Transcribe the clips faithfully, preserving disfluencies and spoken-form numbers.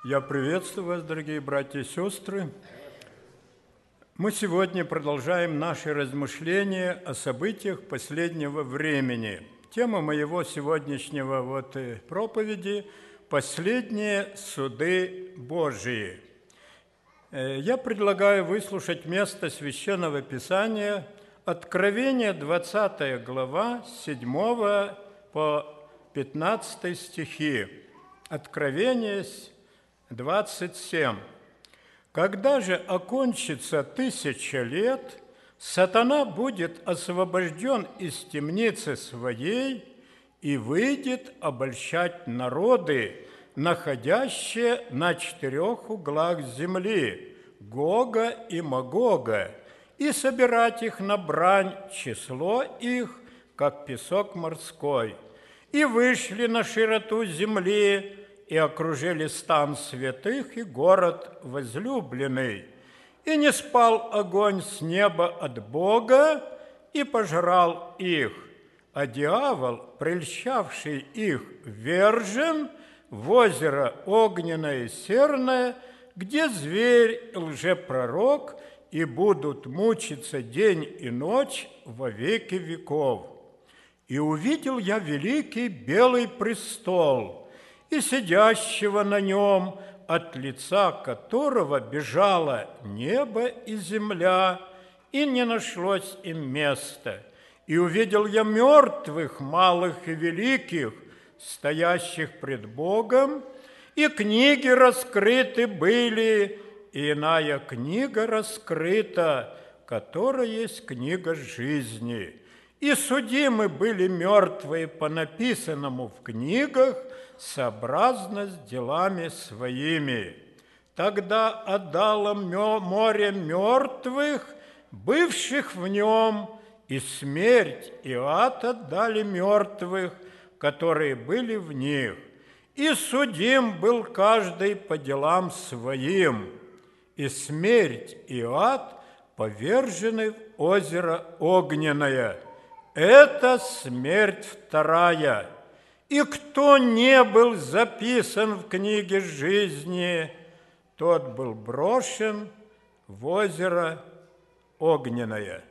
Я приветствую вас, дорогие братья и сестры. Мы сегодня продолжаем наши размышления о событиях последнего времени. Тема моего сегодняшнего вот проповеди – «Последние суды Божии». Я предлагаю выслушать место Священного Писания, Откровение, двадцатая глава, с седьмого по пятнадцатый стихи. Откровение двадцать семь. «Когда же окончится тысяча лет, сатана будет освобожден из темницы своей и выйдет обольщать народы, находящие на четырех углах земли, Гога и Магога, и собирать их на брань, число их, как песок морской. И вышли на широту земли, и окружили стан святых и город возлюбленный. И не спал огонь с неба от Бога, и пожрал их, а дьявол, прельщавший их, вержен в озеро огненное и серное, где зверь лжепророк, и будут мучиться день и ночь во веки веков. И увидел я великий белый престол, и сидящего на нем, от лица которого бежало небо и земля, и не нашлось им места. И увидел я мертвых, малых и великих, стоящих пред Богом, и книги раскрыты были, и иная книга раскрыта, которая есть книга жизни. И судимы были мертвые по написанному в книгах, сообразно с делами своими. Тогда отдало море мертвых, бывших в нем, и смерть и ад отдали мертвых, которые были в них. И судим был каждый по делам своим, и смерть и ад повержены в озеро огненное. Это смерть вторая. И кто не был записан в книге жизни, тот был брошен в озеро огненное».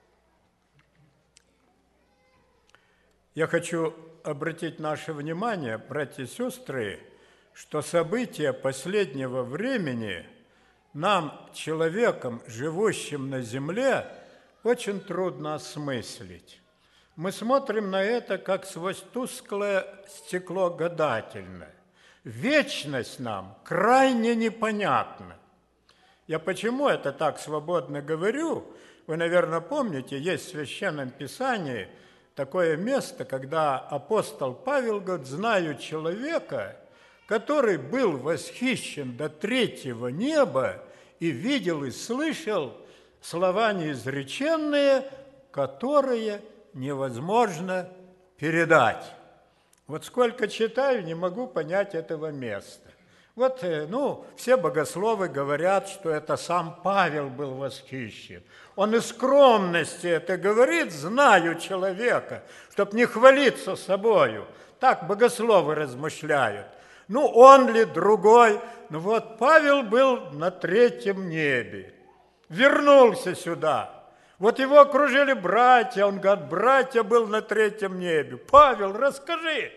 Я хочу обратить наше внимание, братья и сестры, что события последнего времени нам, человекам, живущим на земле, очень трудно осмыслить. Мы смотрим на это, как сквозь тусклое стекло гадательное. Вечность нам крайне непонятна. Я почему это так свободно говорю? Вы, наверное, помните, есть в Священном Писании такое место, когда апостол Павел говорит: «Знаю человека, который был восхищен до третьего неба и видел и слышал слова неизреченные, которые невозможно передать». Вот сколько читаю, не могу понять этого места. Вот, ну, все богословы говорят, что это сам Павел был восхищен. Он из скромности это говорит: «Знаю человека», чтоб не хвалиться собою. Так богословы размышляют. Ну, он ли, другой? Ну, вот Павел был на третьем небе, вернулся сюда. Вот его окружили братья, он говорит: «Братья, был на третьем небе». «Павел, расскажи».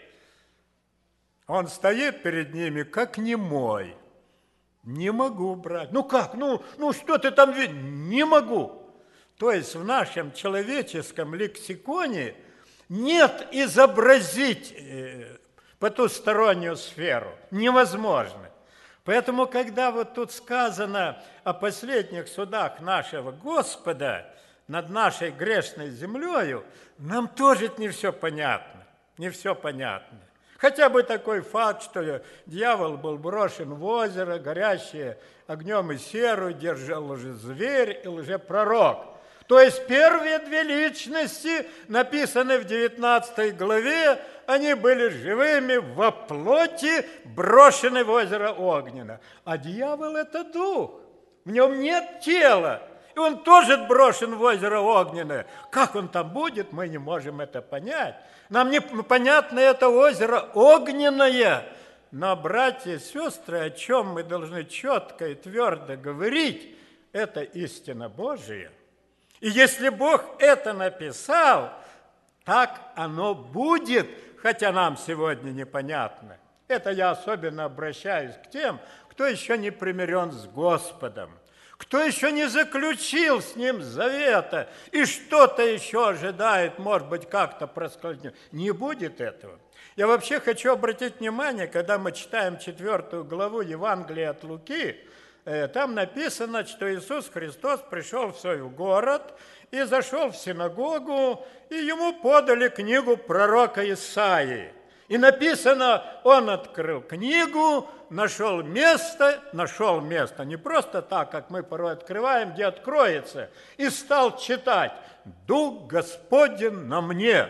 Он стоит перед ними, как немой. «Не могу, брат». «Ну как? Ну, ну что ты там видишь?» «Не могу». То есть в нашем человеческом лексиконе нет изобразить потустороннюю сферу. Невозможно. Поэтому, когда вот тут сказано о последних судах нашего Господа над нашей грешной землею, нам тоже не все понятно. Не все понятно. Хотя бы такой факт, что дьявол был брошен в озеро, горящее огнем и серую, держал лжезверь и лжепророк. То есть первые две личности, написанные в девятнадцатой главе, они были живыми во плоти, брошены в озеро огненно. А дьявол – это дух, в нем нет тела, и он тоже брошен в озеро огненное. Как он там будет, мы не можем это понять. Нам не понятно это озеро огненное, Но, братья и сестры, о чем мы должны четко и твердо говорить, это истина Божия. И если Бог это написал, так оно будет, хотя нам сегодня непонятно. Это я особенно обращаюсь к тем, кто еще не примирен с Господом, кто еще не заключил с Ним завета и что-то еще ожидает, может быть, как-то проскользнет. Не будет этого. Я вообще хочу обратить внимание, когда мы читаем четвертую главу Евангелия от Луки, там написано, что Иисус Христос пришел в свой город и зашел в синагогу, и ему подали книгу пророка Исаии. И написано, он открыл книгу, нашел место, нашел место, не просто так, как мы порой открываем, где откроется, и стал читать: «Дух Господень на мне».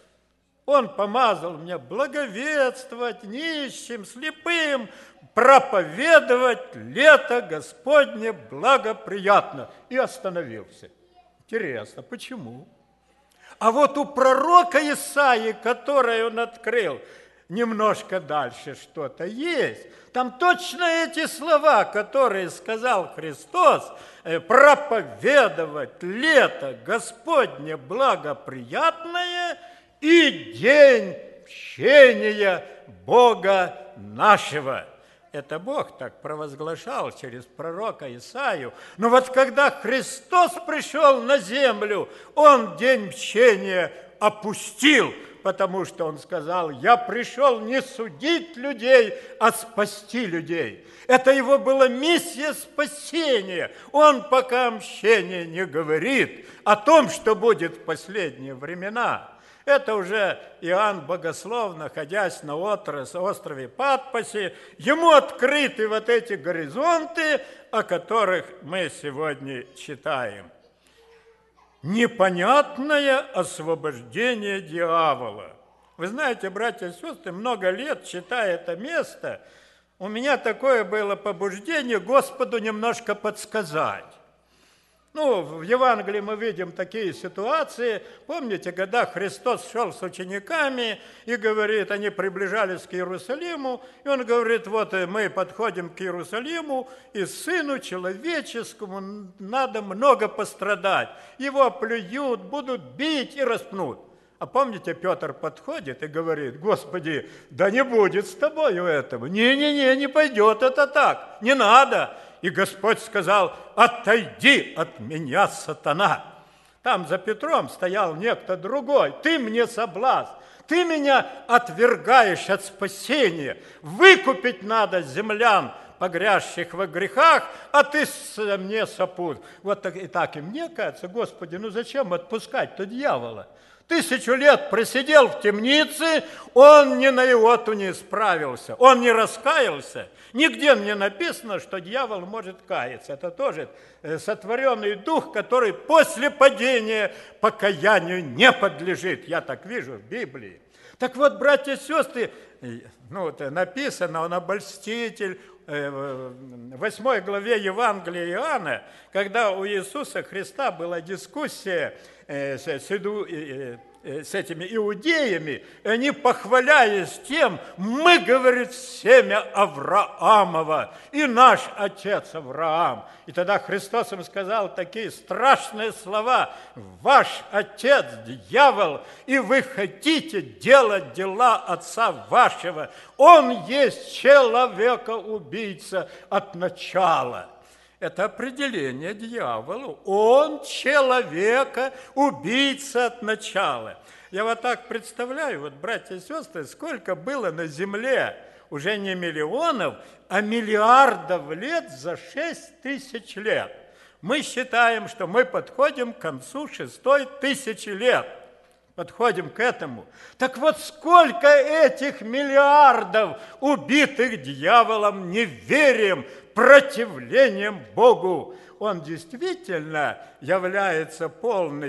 Он помазал меня благовествовать нищим, слепым, проповедовать лето Господне благоприятно. И остановился. Интересно, почему? А вот у пророка Исаии, который он открыл, немножко дальше что-то есть. Там точно эти слова, которые сказал Христос: проповедовать лето Господне благоприятное и день мщения Бога нашего. Это Бог так провозглашал через пророка Исаию. Но вот когда Христос пришел на землю, Он день мщения опустил, потому что Он сказал: «Я пришел не судить людей, а спасти людей». Это Его была миссия спасения. Он пока мщения не говорит о том, что будет в последние времена. Это уже Иоанн Богослов, находясь на острове Патмосе, ему открыты вот эти горизонты, о которых мы сегодня читаем. Непонятное освобождение дьявола. Вы знаете, братья и сестры, много лет, читая это место, у меня такое было побуждение Господу немножко подсказать. Ну, в Евангелии мы видим такие ситуации. Помните, когда Христос шел с учениками и говорит, они приближались к Иерусалиму, и Он говорит: вот мы подходим к Иерусалиму, и Сыну Человеческому надо много пострадать. Его плюют, будут бить и распнут. А помните, Петр подходит и говорит: Господи, да не будет с тобою этого. Не-не-не, не пойдет это так, не надо. И Господь сказал: отойди от меня, сатана. Там за Петром стоял некто другой. Ты мне соблазн, ты меня отвергаешь от спасения. Выкупить надо землян, погрязших во грехах, а ты мне сопут. Вот так и так. И мне кажется: Господи, ну зачем отпускать-то дьявола? Тысячу лет просидел в темнице, он ни на иоту не исправился, он не раскаялся. Нигде не написано, что дьявол может каяться. Это тоже сотворенный дух, который после падения покаянию не подлежит. Я так вижу в Библии. Так вот, братья и сестры, ну, это написано, он обольститель. В восьмой главе Евангелия Иоанна, когда у Иисуса Христа была дискуссия с этими иудеями, они, похваляясь тем: мы, говорит, семя Авраамова, и наш отец Авраам. И тогда Христос им сказал такие страшные слова: ваш отец дьявол, и вы хотите делать дела отца вашего. Он есть человека-убийца от начала. Это определение дьяволу. Он человека, убийца от начала. Я вот так представляю, вот, братья и сестры, сколько было на земле уже не миллионов, а миллиардов лет за шесть тысяч лет. Мы считаем, что мы подходим к концу шестой тысячи лет. Подходим к этому. Так вот, сколько этих миллиардов убитых дьяволом неверием, противлением Богу. Он действительно является полной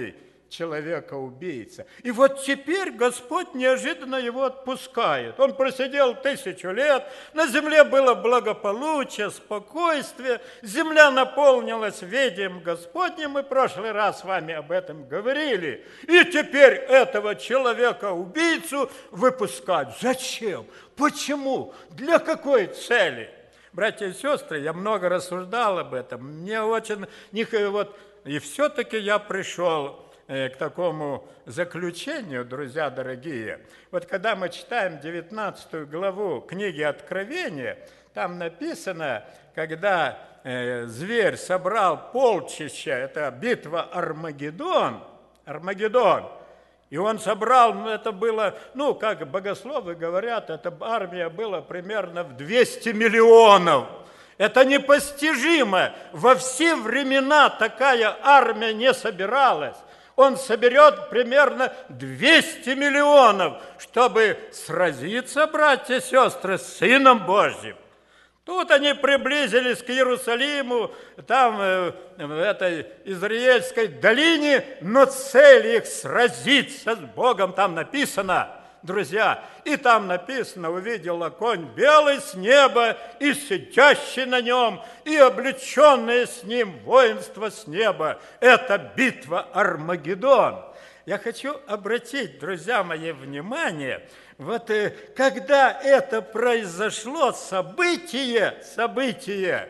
человека-убийца. И вот теперь Господь неожиданно его отпускает. Он просидел тысячу лет, на земле было благополучие, спокойствие, земля наполнилась ведением Господним, мы в прошлый раз с вами об этом говорили. И теперь этого человека-убийцу выпускают. Зачем? Почему? Для какой цели? Братья и сестры, я много рассуждал об этом, мне очень... Вот, и все-таки я пришел к такому заключению, друзья дорогие. Вот когда мы читаем девятнадцатую главу книги Откровения, там написано, когда э, зверь собрал полчища, это битва Армагеддон, Армагеддон, и он собрал, это было, ну, как богословы говорят, эта армия была примерно в двести миллионов. Это непостижимо. Во все времена такая армия не собиралась. Он соберет примерно двести миллионов, чтобы сразиться, братья и сестры, с Сыном Божьим. Тут они приблизились к Иерусалиму, там, в этой Израильской долине, но цель их сразиться с Богом, там написано, друзья, и там написано, увидела конь белый с неба, и сидящий на нем, и облеченное с ним воинство с неба. Это битва Армагеддон. Я хочу обратить, друзья мои, внимание, вот когда это произошло, событие, событие,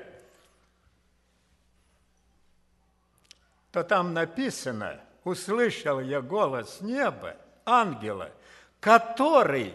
то там написано, услышал я голос неба, ангела, который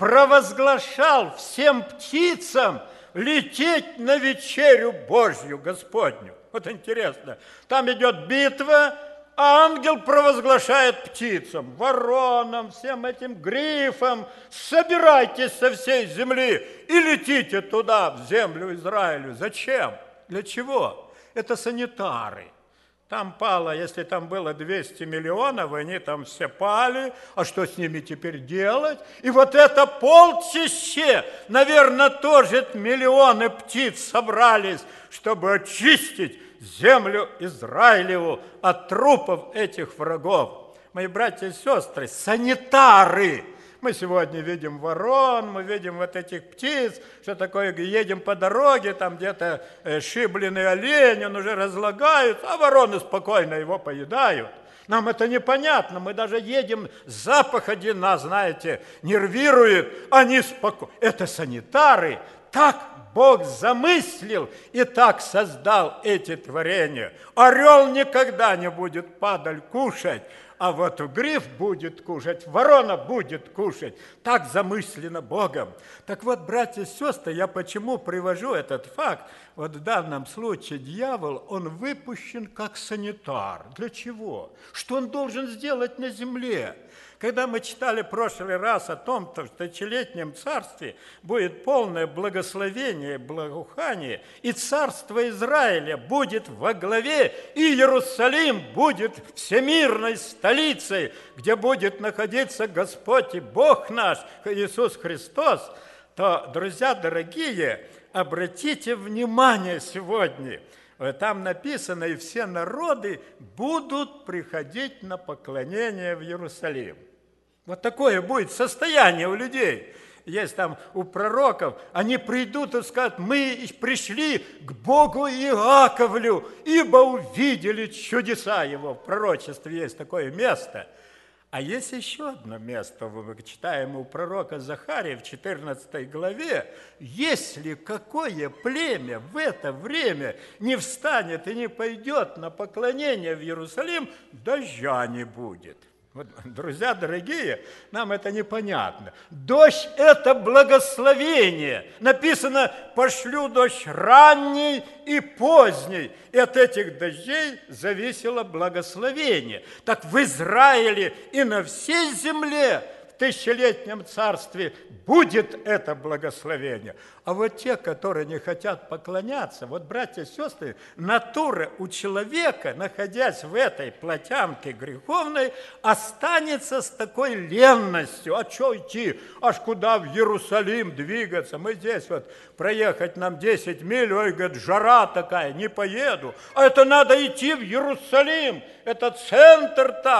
провозглашал всем птицам лететь на вечерю Божью Господню. Вот интересно, там идет битва, а ангел провозглашает птицам, воронам, всем этим грифам: собирайтесь со всей земли и летите туда, в землю Израилю. Зачем? Для чего? Это санитары. Там пало, если там было двести миллионов, они там все пали, а что с ними теперь делать? И вот это полчище, наверное, тоже миллионы птиц собрались, чтобы очистить землю Израилеву от трупов этих врагов. Мои братья и сестры, санитары! Мы сегодня видим ворон, мы видим вот этих птиц, что такое, едем по дороге, там где-то шибленный олень, он уже разлагается, а вороны спокойно его поедают. Нам это непонятно, мы даже едем, запах один нас, знаете, нервирует, они спокойно. Это санитары, так Бог замыслил и так создал эти творения. Орел никогда не будет падаль кушать, а вот гриф будет кушать, ворона будет кушать. Так замыслено Богом. Так вот, братья и сестры, я почему привожу этот факт? Вот в данном случае дьявол, он выпущен как санитар. Для чего? Что он должен сделать на земле? Когда мы читали в прошлый раз о том, что в тысячелетнем царстве будет полное благословение, благоухание, и царство Израиля будет во главе, и Иерусалим будет всемирной столицей, где будет находиться Господь и Бог наш, Иисус Христос, то, друзья дорогие, обратите внимание сегодня, там написано, и все народы будут приходить на поклонение в Иерусалим. Вот такое будет состояние у людей. Есть там у пророков, они придут и скажут: мы пришли к Богу Иаковлю, ибо увидели чудеса его. В пророчестве есть такое место. А есть еще одно место, мы читаем у пророка Захария в четырнадцатой главе. Если какое племя в это время не встанет и не пойдет на поклонение в Иерусалим, дождя не будет. Вот, друзья дорогие, нам это непонятно. Дождь – это благословение. Написано: пошлю дождь ранний и поздний. И от этих дождей зависело благословение. Так в Израиле и на всей земле в тысячелетнем царстве будет это благословение. А вот те, которые не хотят поклоняться, вот, братья и сестры, натура у человека, находясь в этой плотянке греховной, останется с такой ленностью. А что идти? Аж куда в Иерусалим двигаться? Мы здесь вот проехать нам десять миль, ой, говорит, жара такая, не поеду. А это надо идти в Иерусалим, это центр там.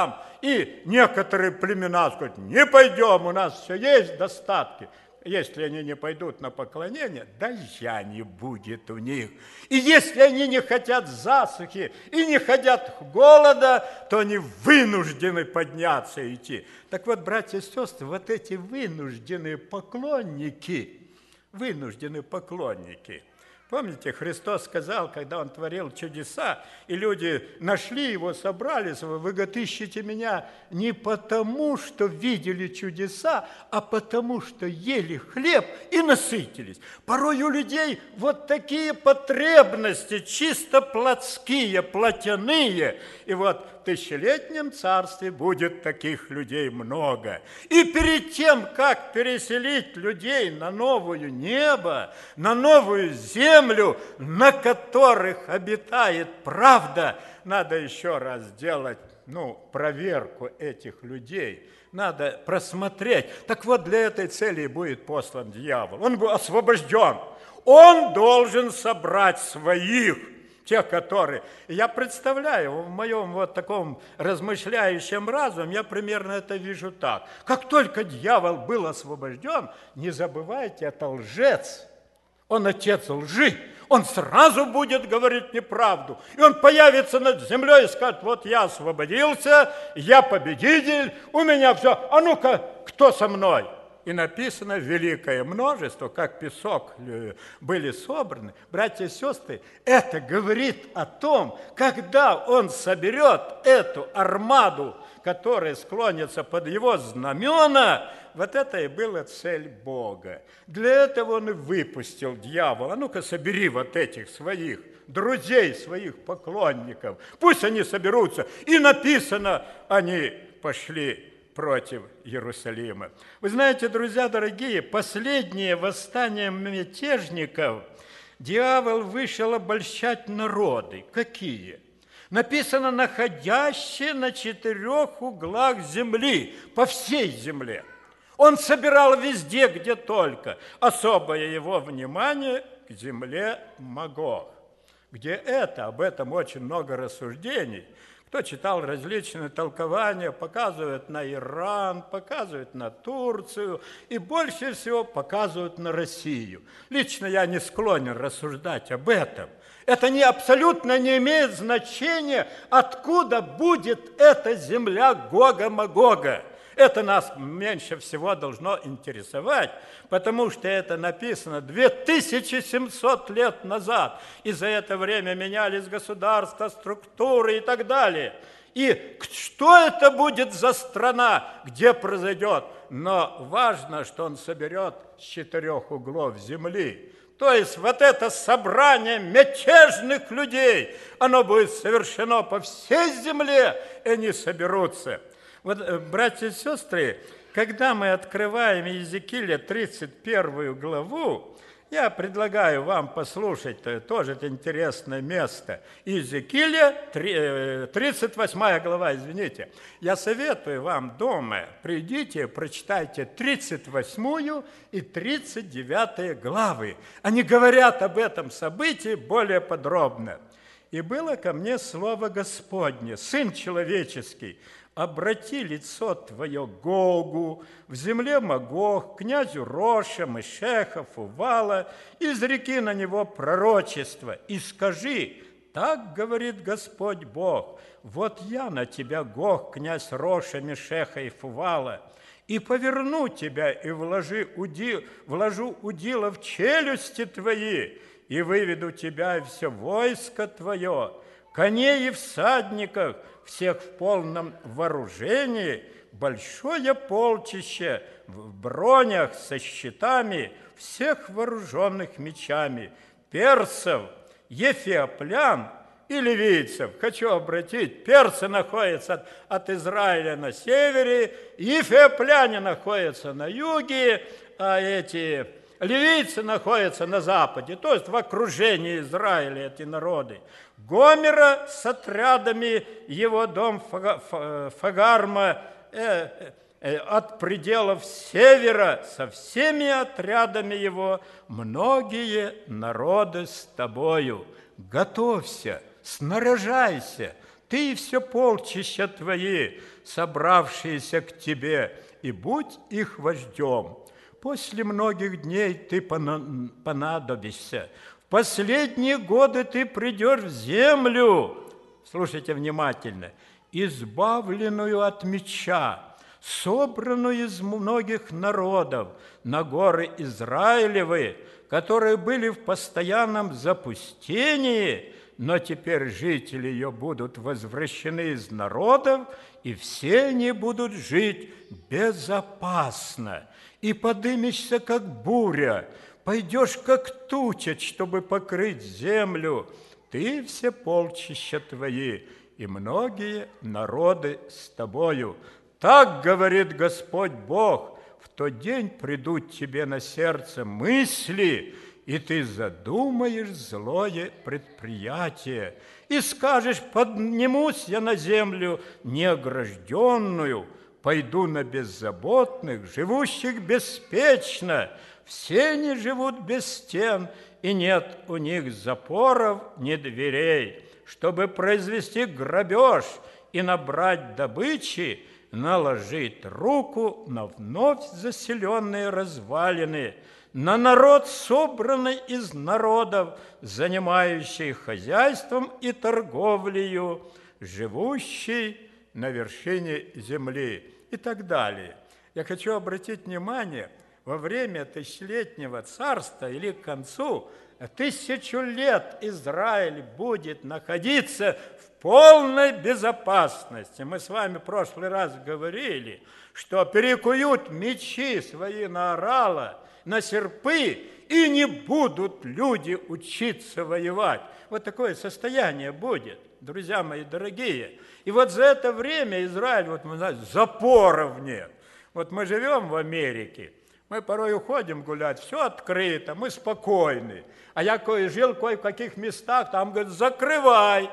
И некоторые племена скажут, не пойдем, у нас все есть достатки. Если они не пойдут на поклонение, дождя не будет у них. И если они не хотят засухи и не хотят голода, то они вынуждены подняться и идти. Так вот, братья и сестры, вот эти вынужденные поклонники, вынужденные поклонники. Помните, Христос сказал, когда Он творил чудеса, и люди нашли Его, собрались, вы, говорят, ищете меня не потому, что видели чудеса, а потому, что ели хлеб и насытились. Порой у людей вот такие потребности, чисто плотские, плотяные. И вот в тысячелетнем царстве будет таких людей много. И перед тем, как переселить людей на новое небо, на новую землю, на которых обитает правда, надо еще раз сделать, ну, проверку этих людей. Надо просмотреть. Так вот, для этой цели будет послан дьявол. Он был освобожден. Он должен собрать своих, тех, которые... Я представляю, в моем вот таком размышляющем разуме, я примерно это вижу так. Как только дьявол был освобожден, не забывайте, это лжец. Он отец лжи. Он сразу будет говорить неправду. И он появится над землей и скажет, вот я освободился, я победитель, у меня все. А ну-ка, кто со мной? И написано великое множество, как песок были собраны. Братья и сестры, это говорит о том, когда он соберет эту армаду, которая склонится под его знамена, вот это и была цель Бога. Для этого он и выпустил дьявола. А ну-ка, собери вот этих своих друзей, своих поклонников. Пусть они соберутся. И написано, они пошли против Иерусалима. Вы знаете, друзья дорогие, последнее восстание мятежников дьявол вышел обольщать народы. Какие? Написано, находящие на четырех углах земли, по всей земле. Он собирал везде, где только. Особое его внимание к земле Магог. Где это? Об этом очень много рассуждений. Кто читал различные толкования, показывают на Иран, показывают на Турцию и больше всего показывают на Россию. Лично я не склонен рассуждать об этом. Это не, абсолютно не имеет значения, откуда будет эта земля Гога-Магога. Это нас меньше всего должно интересовать, потому что это написано две тысячи семьсот лет назад. И за это время менялись государства, структуры и так далее. И что это будет за страна, где произойдет? Но важно, что он соберет с четырех углов земли. То есть вот это собрание мятежных людей, оно будет совершено по всей земле, и они соберутся. Вот, братья и сестры, когда мы открываем Иезекииля тридцать первую главу, я предлагаю вам послушать, тоже это интересное место. Иезекииля, тридцать восьмая глава, извините. Я советую вам дома, придите, прочитайте тридцать восьмую и тридцать девятую главы. Они говорят об этом событии более подробно. «И было ко мне слово Господне, Сын человеческий, обрати лицо твое к Гогу, в земле Магог, князю Роша, Мешеха, Фувала, изреки на него пророчество, и скажи, так говорит Господь Бог, вот я на тебя, Гог, князь Роша, Мешеха и Фувала, и поверну тебя, и вложи уди, вложу удила в челюсти твои, и выведу тебя и все войско твое, коней и всадников, всех в полном вооружении, большое полчище в бронях со щитами, всех вооруженных мечами, персов, ефиоплян и ливийцев. Хочу обратить, персы находятся от, от Израиля на севере, ефиопляне находятся на юге, а эти ливийцы находятся на западе, то есть в окружении Израиля эти народы. Гомера с отрядами, его дом Фагарма э, э, от пределов севера, со всеми отрядами его, многие народы с тобою. Готовься, снаряжайся, ты и все полчища твои, собравшиеся к тебе, и будь их вождем. После многих дней ты понадобишься. В последние годы ты придешь в землю, слушайте внимательно, избавленную от меча, собранную из многих народов, на горы Израилевы, которые были в постоянном запустении, но теперь жители ее будут возвращены из народов, и все они будут жить безопасно. И подымешься, как буря, пойдешь, как туча, чтобы покрыть землю, ты все полчища твои, и многие народы с тобою. Так говорит Господь Бог, в тот день придут тебе на сердце мысли, и ты задумаешь злое предприятие, и скажешь, поднимусь я на землю неогражденную, пойду на беззаботных, живущих беспечно, все они живут без стен, и нет у них запоров, ни дверей, чтобы произвести грабеж и набрать добычи, наложить руку на вновь заселенные развалины, на народ, собранный из народов, занимающий хозяйством и торговлею, живущий на вершине земли и так далее. Я хочу обратить внимание, во время тысячелетнего царства или к концу тысячу лет Израиль будет находиться в полной безопасности. Мы с вами в прошлый раз говорили, что перекуют мечи свои на орала, на серпы, и не будут люди учиться воевать. Вот такое состояние будет, друзья мои дорогие. И вот за это время Израиль, вот мы знаем, запоров нет. Вот мы живем в Америке, мы порой уходим гулять, все открыто, мы спокойны. А я кое жил кое в каких местах, там говорят, закрывай.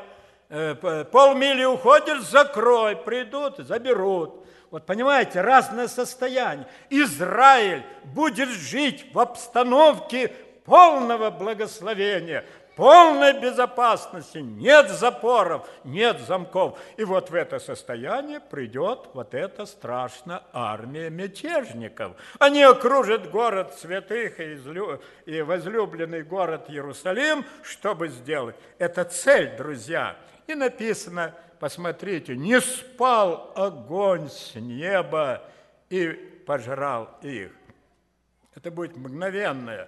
Полмили уходишь, закрой, придут, заберут. Вот понимаете, разное состояние. Израиль будет жить в обстановке полного благословения, полной безопасности, нет запоров, нет замков. И вот в это состояние придет вот эта страшная армия мятежников. Они окружат город святых и возлюбленный город Иерусалим, чтобы сделать. Это цель, друзья. И написано, посмотрите, не спал огонь с неба и пожрал их. Это будет мгновенное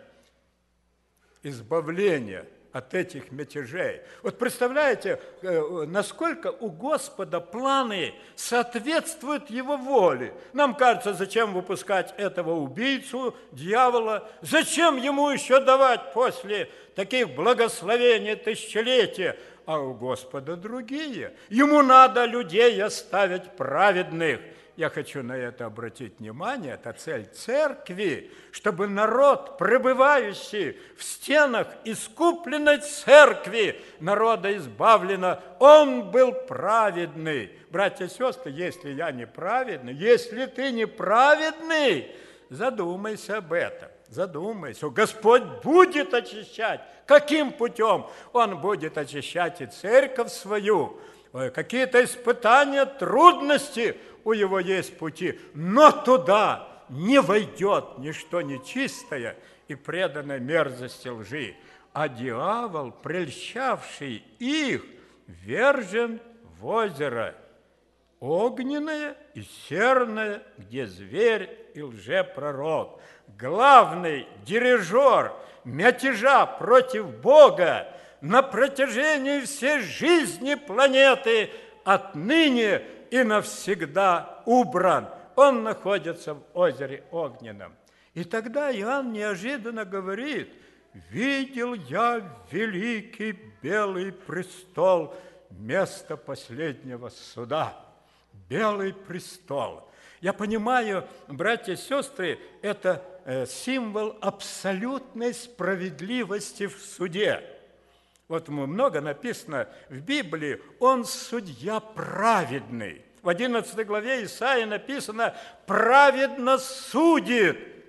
избавление от этих мятежей. Вот представляете, насколько у Господа планы соответствуют Его воле. Нам кажется, зачем выпускать этого убийцу, дьявола? Зачем ему еще давать после таких благословений тысячелетия? А у Господа другие. Ему надо людей оставить праведных. Я хочу на это обратить внимание. Это цель церкви, чтобы народ, пребывающий в стенах искупленной церкви, народа избавлено, он был праведный. Братья и сестры, если я не праведный, если ты не праведный, задумайся об этом. Задумайся, Господь будет очищать. Каким путем? Он будет очищать и церковь свою. Какие-то испытания, трудности у Его есть пути, но туда не войдет ничто нечистое и преданное мерзости лжи. А дьявол, прельщавший их, вержен в озеро огненное и серное, где зверь и лжепророк. Главный дирижер мятежа против Бога на протяжении всей жизни планеты отныне и навсегда убран. Он находится в озере огненном. И тогда Иоанн неожиданно говорит: «Видел я великий белый престол, место последнего суда». Белый престол. Я понимаю, братья и сестры, это символ абсолютной справедливости в суде. Вот много написано в Библии, он судья праведный. В одиннадцатой главе Исаии написано, праведно судит.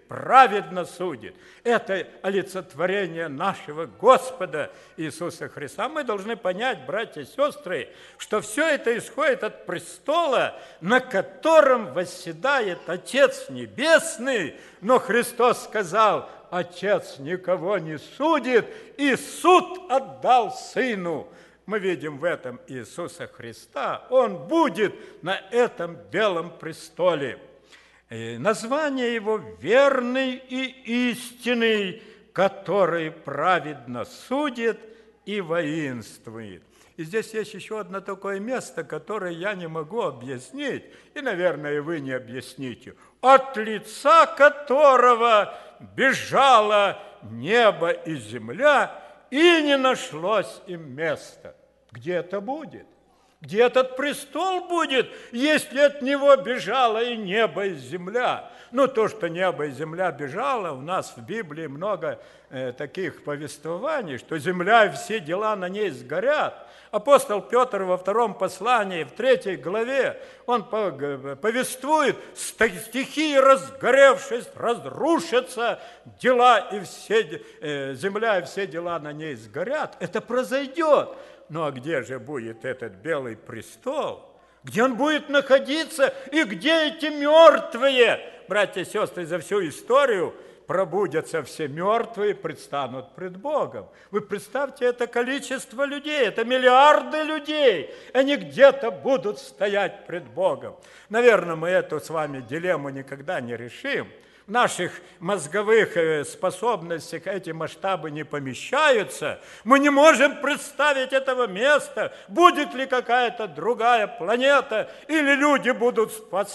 праведно судит. Это олицетворение нашего Господа Иисуса Христа. Мы должны понять, братья и сестры, что все это исходит от престола, на котором восседает Отец Небесный. Но Христос сказал: Отец никого не судит, и суд отдал Сыну. Мы видим в этом Иисуса Христа. Он будет на этом белом престоле. И название его «Верный и истинный, который праведно судит и воинствует». И здесь есть еще одно такое место, которое я не могу объяснить, и, наверное, вы не объясните. От лица которого бежало небо и земля, и не нашлось им места. Где это будет? Где этот престол будет, если от него бежало и небо, и земля? Ну, то, что небо и земля бежало, у нас в Библии много э, таких повествований, что земля и все дела на ней сгорят. Апостол Петр во втором послании, в третьей главе, он повествует: стихии разгоревшись, разрушатся дела, и все, э, земля и все дела на ней сгорят. Это произойдет. Ну, а где же будет этот белый престол? Где он будет находиться? И где эти мертвые? Братья и сестры, за всю историю пробудятся все мертвые, предстанут пред Богом. Вы представьте это количество людей, это миллиарды людей. Они где-то будут стоять пред Богом. Наверное, мы эту с вами дилемму никогда не решим. В наших мозговых способностях эти масштабы не помещаются. Мы не можем представить этого места. Будет ли какая-то другая планета, или люди будут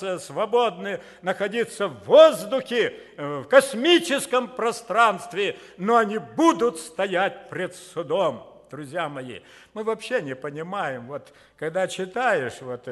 свободны находиться в воздухе, в космическом пространстве, но они будут стоять пред судом. Друзья мои, мы вообще не понимаем, вот когда читаешь, вот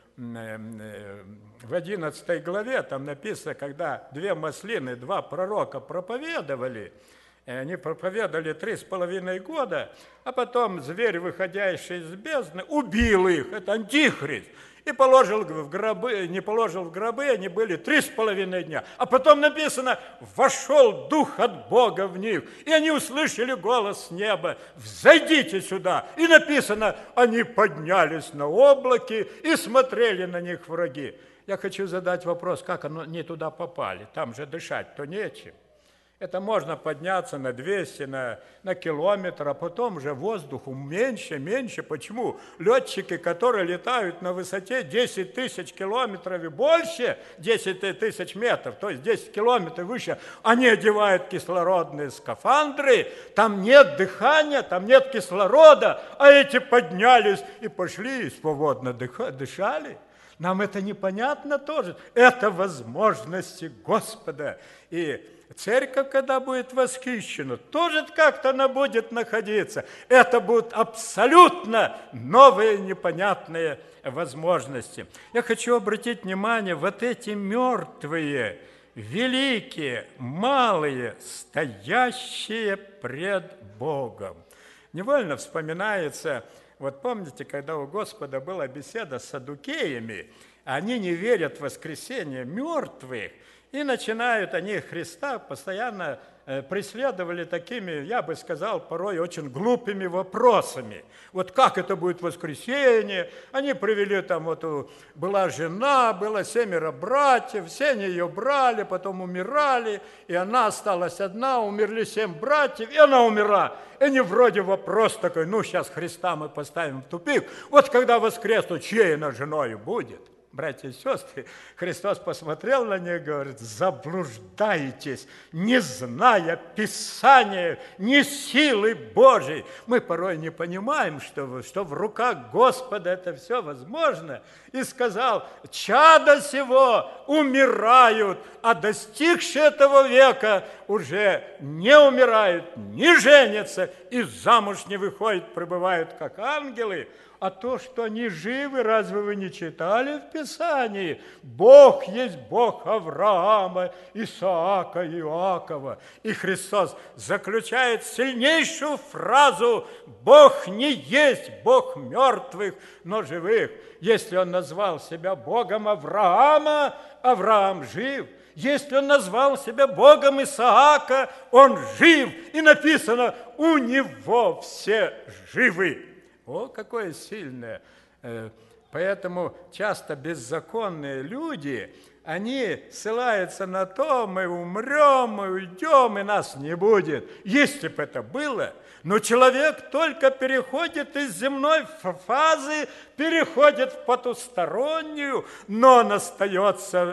в одиннадцатой главе там написано, когда две маслины, два пророка проповедовали, и они проповедовали три с половиной года, а потом зверь, выходящий из бездны, убил их, это антихрист, и положил в гробы, не положил в гробы, они были три с половиной дня. А потом написано: вошел дух от Бога в них, и они услышали голос с неба: взойдите сюда. И написано: они поднялись на облаке и смотрели на них враги. Я хочу задать вопрос, как они туда попали? Там же дышать-то нечем. Это можно подняться на двести, на, на километр, а потом уже воздуху меньше, меньше. Почему? Летчики, которые летают на высоте десять тысяч километров и больше, десять тысяч метров, то есть десять километров выше, они одевают кислородные скафандры, там нет дыхания, там нет кислорода, а эти поднялись и пошли, и свободно дышали. Нам это непонятно тоже. Это возможности Господа. И церковь, когда будет восхищена, тоже как-то она будет находиться. Это будут абсолютно новые непонятные возможности. Я хочу обратить внимание, вот эти мертвые, великие, малые, стоящие пред Богом. Невольно вспоминается, вот помните, когда у Господа была беседа с саддукеями, они не верят в воскресение мертвых, и начинают они Христа постоянно преследовали такими, я бы сказал, порой очень глупыми вопросами. Вот как это будет воскресенье? Они привели там, вот была жена, было семеро братьев, все они ее брали, потом умирали, и она осталась одна, умерли семь братьев, и она умерла. И они вроде вопрос такой: ну, сейчас Христа мы поставим в тупик. Вот когда воскреснут, чьей она женой будет? Братья и сестры, Христос посмотрел на них и говорит: заблуждаетесь, не зная Писания, ни силы Божией. Мы порой не понимаем, что, что в руках Господа это все возможно. И сказал: чада сего умирают, а достигшие этого века уже не умирают, не женятся и замуж не выходят, пребывают как ангелы. А то, что они живы, разве вы не читали в Писании? Бог есть Бог Авраама, Исаака, Иакова. И Христос заключает сильнейшую фразу: Бог не есть Бог мертвых, но живых. Если Он назвал себя Богом Авраама, Авраам жив. Если он назвал себя Богом Исаака, он жив. И написано, у него все живы. О, какое сильное! Поэтому часто беззаконные люди, они ссылаются на то, мы умрем, мы уйдем, и нас не будет. Если бы это было, но человек только переходит из земной фазы, переходит в потустороннюю, но он остается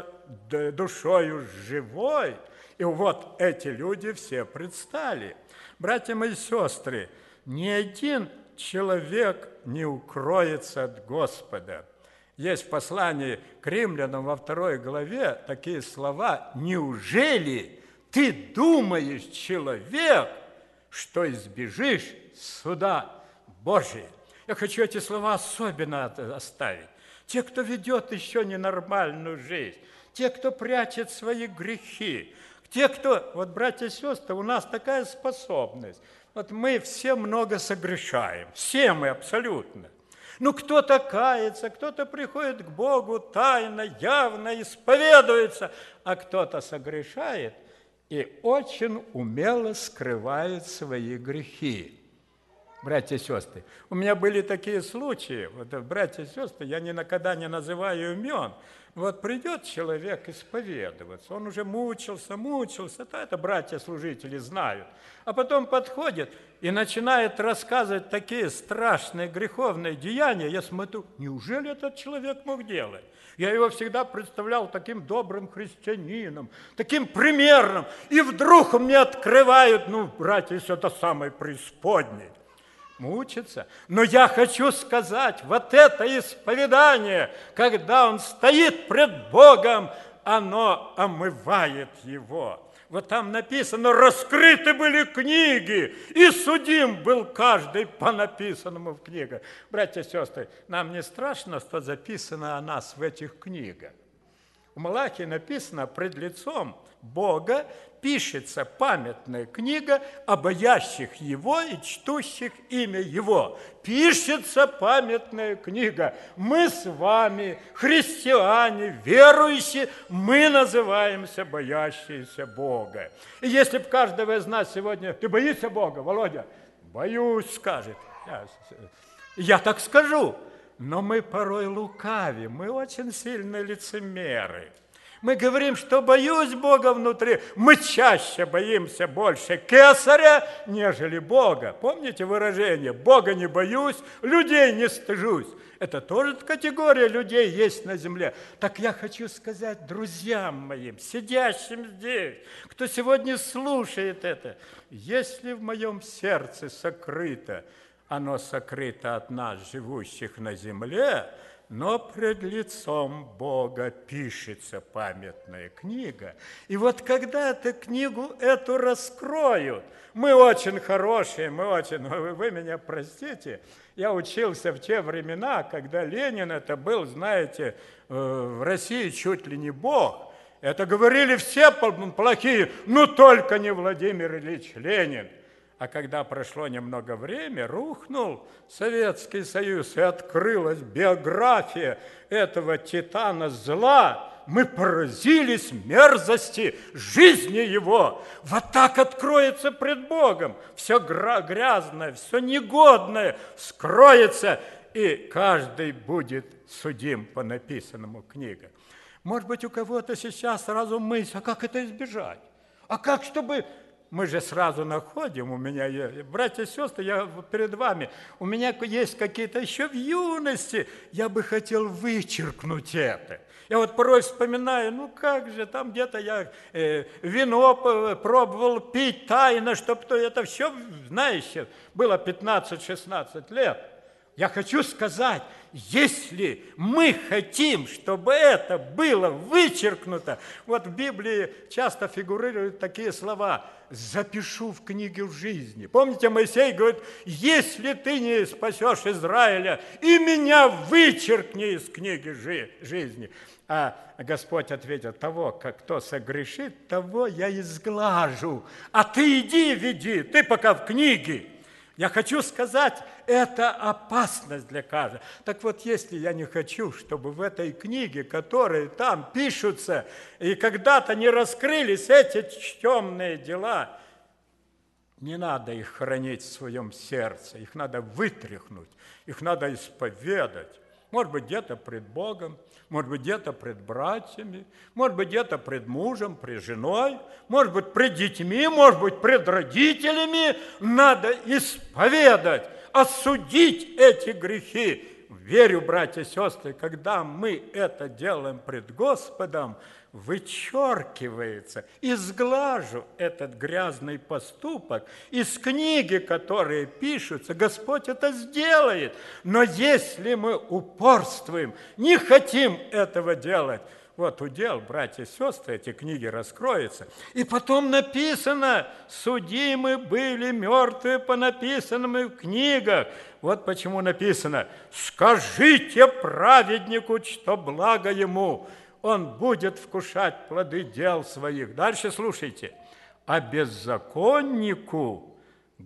душою живой. И вот эти люди все предстали. Братья мои сестры, ни один человек не укроется от Господа. Есть в послании к римлянам во второй главе такие слова: «Неужели ты думаешь, человек, что избежишь суда Божия?» Я хочу эти слова особенно оставить. Те, кто ведет еще ненормальную жизнь, те, кто прячет свои грехи, те, кто... Вот, братья и сестры, у нас такая способность. Вот мы все много согрешаем, все мы абсолютно. Ну, кто-то кается, кто-то приходит к Богу тайно, явно исповедуется, а кто-то согрешает и очень умело скрывает свои грехи. Братья и сестры, у меня были такие случаи, вот, братья и сестры, я никогда не называю имен. Вот придет человек исповедоваться, он уже мучился, мучился, то это братья-служители знают. А потом подходит и начинает рассказывать такие страшные греховные деяния. Я смотрю, неужели этот человек мог делать? Я его всегда представлял таким добрым христианином, таким примерным. И вдруг мне открывают, ну, братья, это самое преисподнее. Мучится. Но я хочу сказать, вот это исповедание, когда он стоит пред Богом, оно омывает его. Вот там написано, раскрыты были книги, и судим был каждый по написанному в книгах. Братья и сестры, нам не страшно, что записано о нас в этих книгах. У Малахии написано, пред лицом Бога пишется памятная книга о боящих Его и чтущих имя Его. Пишется памятная книга. Мы с вами, христиане, верующие, мы называемся боящиеся Бога. И если бы каждого из нас сегодня... Ты боишься Бога, Володя? Боюсь, скажет. Я, я так скажу. Но мы порой лукавим, мы очень сильные лицемеры. Мы говорим, что боюсь Бога внутри. Мы чаще боимся больше кесаря, нежели Бога. Помните выражение? Бога не боюсь, людей не стыжусь. Это тоже категория людей есть на земле. Так я хочу сказать друзьям моим, сидящим здесь, кто сегодня слушает это, если в моем сердце сокрыто, оно сокрыто от нас, живущих на земле, но пред лицом Бога пишется памятная книга. И вот когда эту книгу эту раскроют, мы очень хорошие, мы очень, вы, вы меня простите, я учился в те времена, когда Ленин это был, знаете, в России чуть ли не бог. Это говорили все плохие, но только не Владимир Ильич Ленин. А когда прошло немного времени, рухнул Советский Союз, и открылась биография этого титана зла, мы поразились мерзости жизни его. Вот так откроется пред Богом. Все грязное, все негодное скроется, и каждый будет судим по написанному книгам. Может быть, у кого-то сейчас сразу мысль, а как это избежать? А как, чтобы... Мы же сразу находим, у меня, братья и сестры, я перед вами, у меня есть какие-то еще в юности, я бы хотел вычеркнуть это. Я вот порой вспоминаю, ну как же, там где-то я э, вино пробовал пить тайно, чтобы то это все, знаешь, было пятнадцать-шестнадцать лет. Я хочу сказать, если мы хотим, чтобы это было вычеркнуто, вот в Библии часто фигурируют такие слова «запишу в книге жизни». Помните, Моисей говорит, если ты не спасешь Израиля, и меня вычеркни из книги жизни. А Господь ответил, того, как кто согрешит, того я изглажу. А ты иди, веди, ты пока в книге. Я хочу сказать, это опасность для каждого. Так вот, если я не хочу, чтобы в этой книге, которые там пишутся, и когда-то не раскрылись эти темные дела, не надо их хранить в своем сердце, их надо вытряхнуть, их надо исповедать. Может быть, где-то пред Богом, может быть, где-то пред братьями, может быть, где-то пред мужем, пред женой, может быть, пред детьми, может быть, пред родителями. Надо исповедать, осудить эти грехи. Верю, братья и сестры, когда мы это делаем пред Господом, вычеркивается, изглажу этот грязный поступок из книги, которые пишутся, Господь это сделает. Но если мы упорствуем, не хотим этого делать, вот удел, братья и сестры, эти книги раскроются. И потом написано, судимы были мертвые по написанным в книгах. Вот почему написано, скажите праведнику, что благо ему, он будет вкушать плоды дел своих. Дальше слушайте. А беззаконнику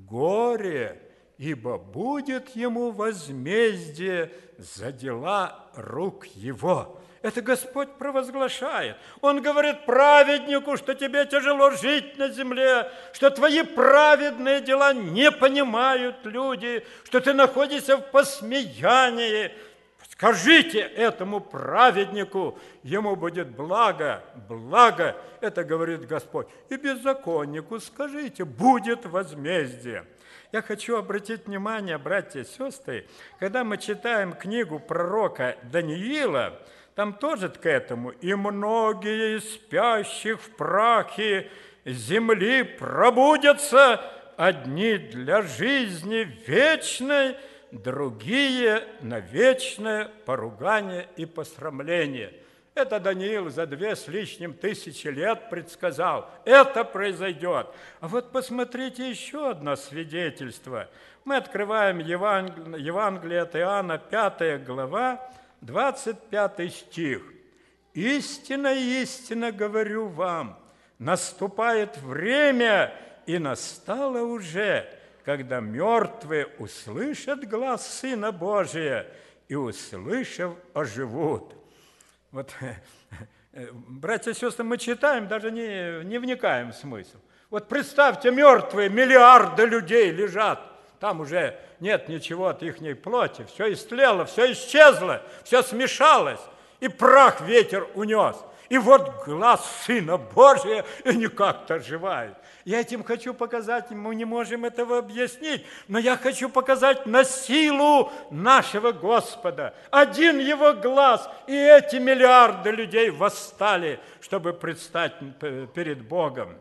горе, ибо будет ему возмездие за дела рук его. Это Господь провозглашает. Он говорит праведнику, что тебе тяжело жить на земле, что твои праведные дела не понимают люди, что ты находишься в посмеянии. Скажите этому праведнику, ему будет благо, благо, это говорит Господь. И беззаконнику скажите, будет возмездие. Я хочу обратить внимание, братья и сестры, когда мы читаем книгу пророка Даниила, там тоже к этому. «И многие из спящих в прахе земли пробудятся, одни для жизни вечной, другие на вечное поругание и посрамление». Это Даниил за две с лишним тысячи лет предсказал. Это произойдет. А вот посмотрите еще одно свидетельство. Мы открываем Евангелие, Евангелие от Иоанна, пятая глава, двадцать пятый стих. «Истинно, истинно говорю вам, наступает время, и настало уже, когда мертвые услышат глас Сына Божия, и, услышав, оживут». Вот, братья и сестры, мы читаем, даже не, не вникаем в смысл. Вот представьте, мертвые миллиарды людей лежат, там уже нет ничего от ихней плоти, все истлело, все исчезло, все смешалось, и прах ветер унес. И вот глаз Сына Божия, и они как-то оживают. Я этим хочу показать, мы не можем этого объяснить, но я хочу показать на силу нашего Господа. Один Его глаз, и эти миллиарды людей восстали, чтобы предстать перед Богом.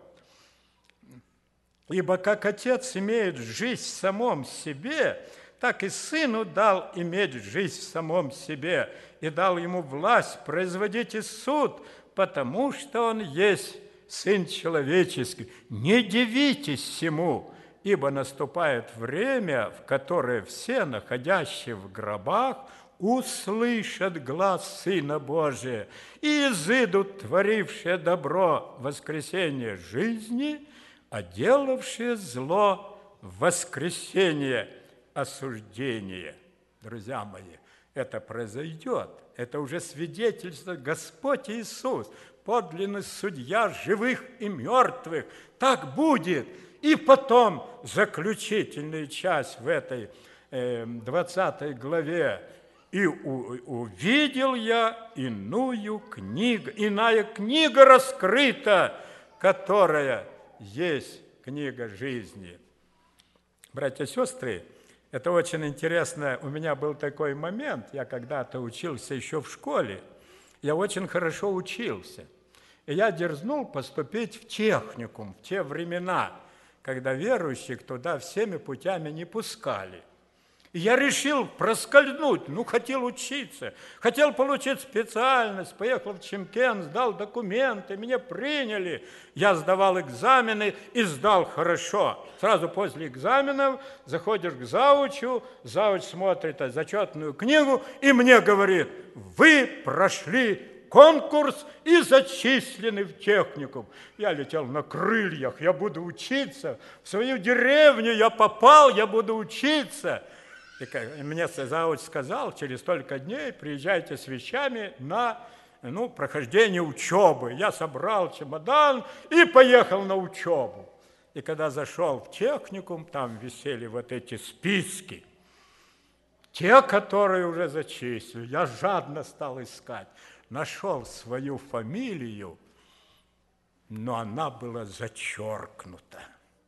Ибо как Отец имеет жизнь в самом себе, так и Сыну дал иметь жизнь в самом себе, и дал Ему власть производить и суд, потому что Он есть Сын Человеческий. Не дивитесь всему, ибо наступает время, в которое все, находящие в гробах, услышат глас Сына Божия, и изыдут творившие добро в воскресение жизни, а делавшие зло в воскресение осуждения. Друзья мои, это произойдет. Это уже свидетельство Господь Иисус, подлинный судья живых и мертвых. Так будет. И потом заключительная часть в этой двадцатой главе. «И увидел я иную книгу, иная книга раскрыта, которая есть книга жизни». Братья и сестры, это очень интересно. У меня был такой момент, я когда-то учился еще в школе, я очень хорошо учился. И я дерзнул поступить в техникум в те времена, когда верующих туда всеми путями не пускали. И я решил проскользнуть, ну, хотел учиться, хотел получить специальность, поехал в Чимкент, сдал документы, меня приняли. Я сдавал экзамены и сдал хорошо. Сразу после экзаменов заходишь к заучу, зауч смотрит зачетную книгу и мне говорит: вы прошли конкурс и зачислены в техникум. Я летел на крыльях, я буду учиться. В свою деревню я попал, я буду учиться. И мне завуч сказал, через столько дней приезжайте с вещами на ну, прохождение учебы. Я собрал чемодан и поехал на учебу. И когда зашел в техникум, там висели вот эти списки. Те, которые уже зачислили. Я жадно стал искать. Нашел свою фамилию, но она была зачеркнута.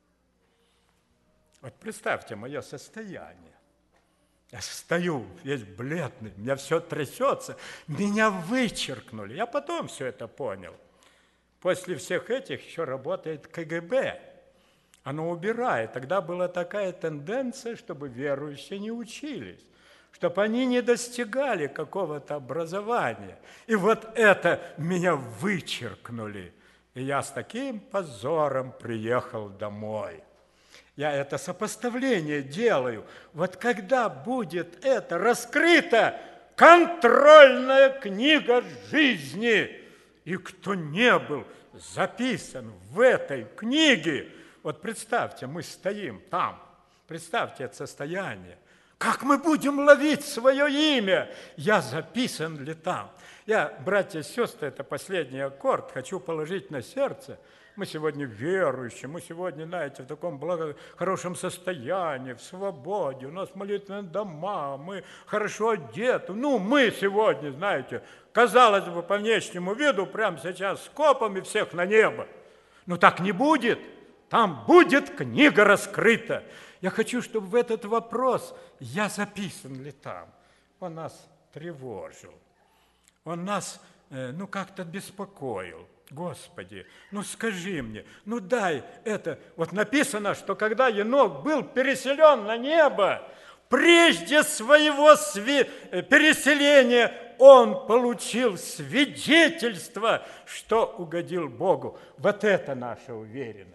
Вот представьте мое состояние. Я стою, весь бледный, у меня все трясется, меня вычеркнули. Я потом все это понял. После всех этих еще работает ка гэ бэ. Оно убирает. Тогда была такая тенденция, чтобы верующие не учились, чтобы они не достигали какого-то образования. И вот это меня вычеркнули. И я с таким позором приехал домой. Я это сопоставление делаю. Вот когда будет это раскрыта контрольная книга жизни, и кто не был записан в этой книге, вот представьте, мы стоим там, представьте это состояние. Как мы будем ловить свое имя? Я записан ли там? Я, братья и сестры, это последний аккорд, хочу положить на сердце. Мы сегодня верующие, мы сегодня, знаете, в таком благо, хорошем состоянии, в свободе, у нас молитвенные дома, мы хорошо одеты. Ну, мы сегодня, знаете, казалось бы, по внешнему виду, прямо сейчас скопом и всех на небо. Но так не будет. Там будет книга раскрыта. Я хочу, чтобы в этот вопрос, я записан ли там, он нас тревожил, он нас, ну, как-то беспокоил. Господи, ну скажи мне, ну дай это. Вот написано, что когда Енох был переселен на небо, прежде своего сви... переселения он получил свидетельство, что угодил Богу. Вот это наша уверенность.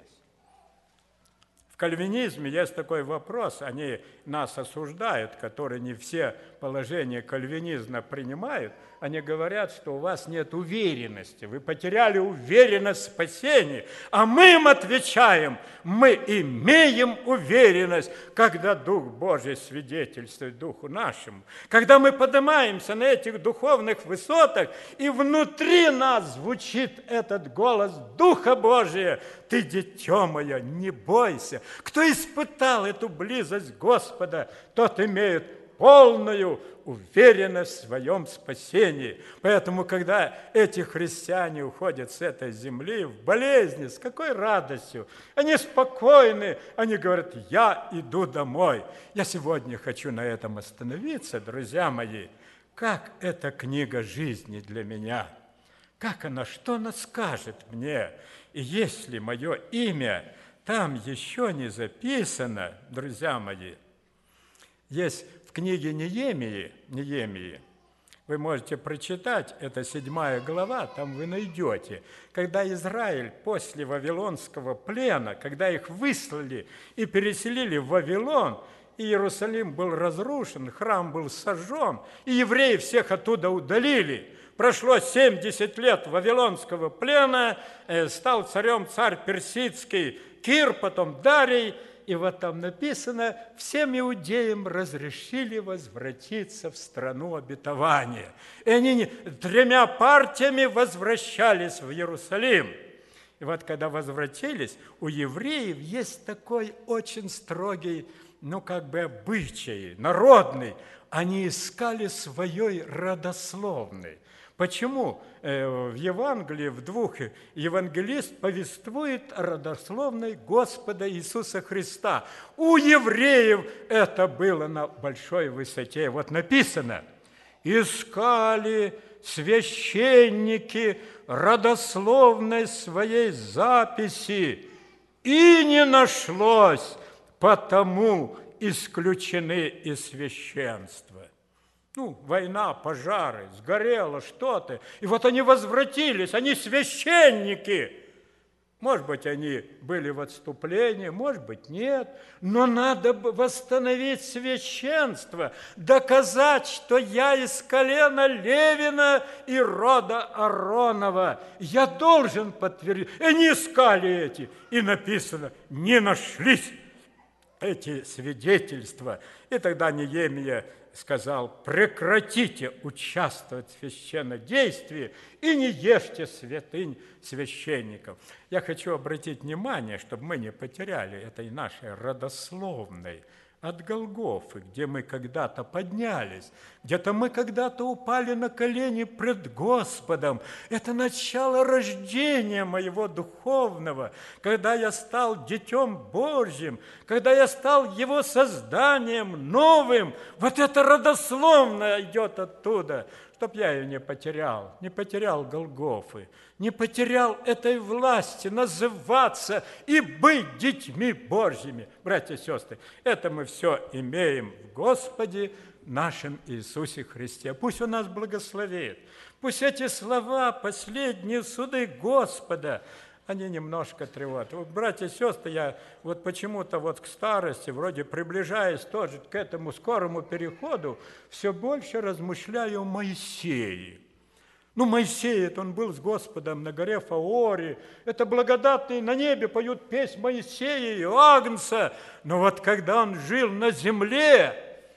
В кальвинизме есть такой вопрос, они нас осуждают, которые не все положения кальвинизма принимают, они говорят, что у вас нет уверенности, вы потеряли уверенность в спасении, а мы им отвечаем, мы имеем уверенность, когда Дух Божий свидетельствует Духу нашему, когда мы поднимаемся на этих духовных высотах, и внутри нас звучит этот голос Духа Божия: ты, дитё мое, не бойся. Кто испытал эту близость Господа, тот имеет полную уверенность в своем спасении. Поэтому, когда эти христиане уходят с этой земли в болезни, с какой радостью, они спокойны, они говорят: я иду домой. Я сегодня хочу на этом остановиться, друзья мои. Как эта книга жизни для меня? Как она, что она скажет мне? И если мое имя там еще не записано, друзья мои, есть в книге Неемии, Неемии, вы можете прочитать, это седьмая глава, там вы найдете, когда Израиль после вавилонского плена, когда их выслали и переселили в Вавилон, и Иерусалим был разрушен, храм был сожжен, и евреи всех оттуда удалили. Прошло семьдесят лет вавилонского плена, стал царем царь персидский Кир, потом Дарий, и вот там написано: всем иудеям разрешили возвратиться в страну обетования. И они тремя партиями возвращались в Иерусалим. И вот когда возвратились, у евреев есть такой очень строгий, ну как бы обычай, народный. Они искали своей родословной. Почему в Евангелии, в двух евангелист повествует о родословной Господа Иисуса Христа. У евреев это было на большой высоте. Вот написано: искали священники родословной своей записи, и не нашлось, потому исключены из священства. Ну, война, пожары, сгорело что-то. И вот они возвратились, они священники. Может быть, они были в отступлении, может быть, нет. Но надо бы восстановить священство, доказать, что я из колена Левина и рода Ааронова. Я должен подтвердить. И они искали эти. И написано, не нашлись эти свидетельства. И тогда Неемия сказал, прекратите участвовать в священнодействии и не ешьте святынь священников. Я хочу обратить внимание, чтобы мы не потеряли этой нашей родословной от Голгофы, где мы когда-то поднялись, где-то мы когда-то упали на колени пред Господом. Это начало рождения моего духовного, когда я стал Детем Божьим, когда я стал Его созданием новым. Вот это родословное идет оттуда, чтоб я ее не потерял, не потерял Голгофы, не потерял этой власти называться и быть детьми Божьими. Братья и сестры, это мы все имеем в Господе нашем Иисусе Христе. Пусть Он нас благословит. Пусть эти слова, последние суды Господа, они немножко тревожат. Вот, братья и сестры, я вот почему-то вот к старости, вроде приближаясь тоже к этому скорому переходу, все больше размышляю о Моисее. Ну, Моисей, это он был с Господом на горе Фаоре. Это благодатные на небе поют песнь Моисея и Агнца. Но вот когда он жил на земле,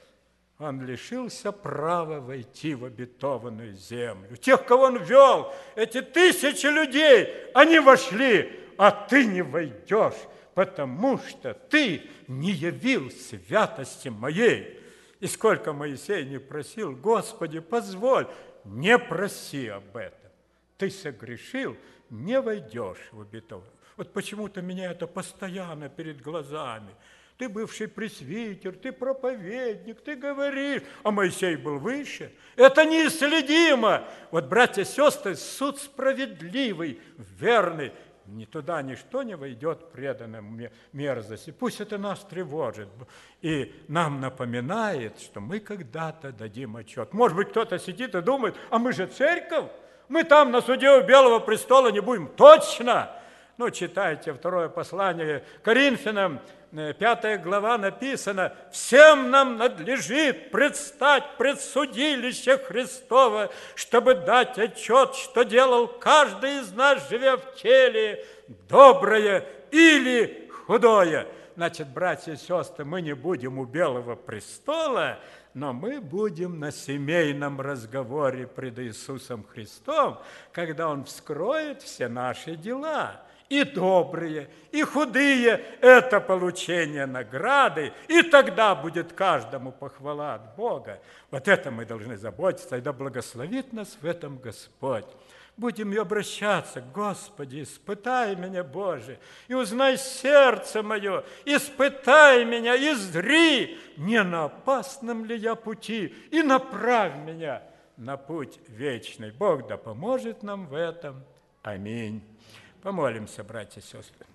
он лишился права войти в обетованную землю. Тех, кого он вел, эти тысячи людей, они вошли, а ты не войдешь, потому что ты не явил святости моей. И сколько Моисей не просил, Господи, позволь, не проси об этом. Ты согрешил, не войдешь в обетованную. Вот почему-то меня это постоянно перед глазами. Ты бывший пресвитер, ты проповедник, ты говоришь, а Моисей был выше. Это неисследимо. Вот, братья и сестры, суд справедливый, верный. Ни туда ничто не войдет преданным мерзости. Пусть это нас тревожит и нам напоминает, что мы когда-то дадим отчет. Может быть, кто-то сидит и думает, а мы же церковь, мы там на суде у Белого престола не будем. Точно! Ну, читайте второе послание Коринфянам, пятая глава написано, «Всем нам надлежит предстать пред судилище Христово, чтобы дать отчет, что делал каждый из нас, живя в теле, доброе или худое». Значит, братья и сестры, мы не будем у Белого престола, но мы будем на семейном разговоре пред Иисусом Христом, когда Он вскроет все наши дела. И добрые, и худые – это получение награды, и тогда будет каждому похвала от Бога. Вот это мы должны заботиться, и да благословит нас в этом Господь. Будем и обращаться, Господи, испытай меня, Боже, и узнай сердце мое, испытай меня, и зри, не на опасном ли я пути, и направь меня на путь вечный. Бог да поможет нам в этом. Аминь. Помолимся, братья и сестры.